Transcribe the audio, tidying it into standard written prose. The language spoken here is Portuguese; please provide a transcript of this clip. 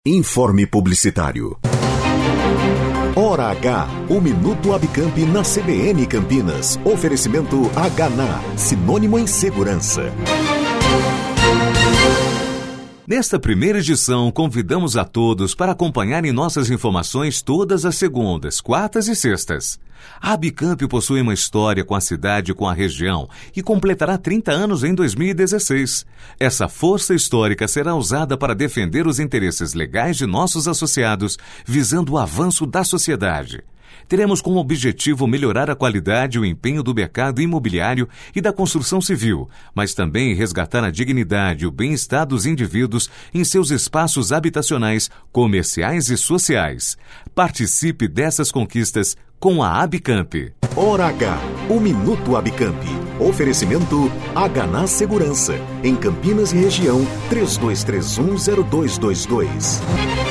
Informe publicitário. Hora H, o Minuto Abicamp na CBN Campinas. Oferecimento Hna, sinônimo em segurança. Nesta primeira edição, convidamos a todos para acompanharem nossas informações todas as segundas, quartas e sextas. A Abicamp possui uma história com a cidade e com a região e completará 30 anos em 2016. Essa força histórica será usada para defender os interesses legais de nossos associados, visando o avanço da sociedade. Teremos como objetivo melhorar a qualidade e o empenho do mercado imobiliário e da construção civil, mas também resgatar a dignidade e o bem-estar dos indivíduos em seus espaços habitacionais, comerciais e sociais. Participe dessas conquistas com a Abicamp. Hora H, o Minuto Abicamp. Oferecimento Hna Segurança. Em Campinas e região, 32310222.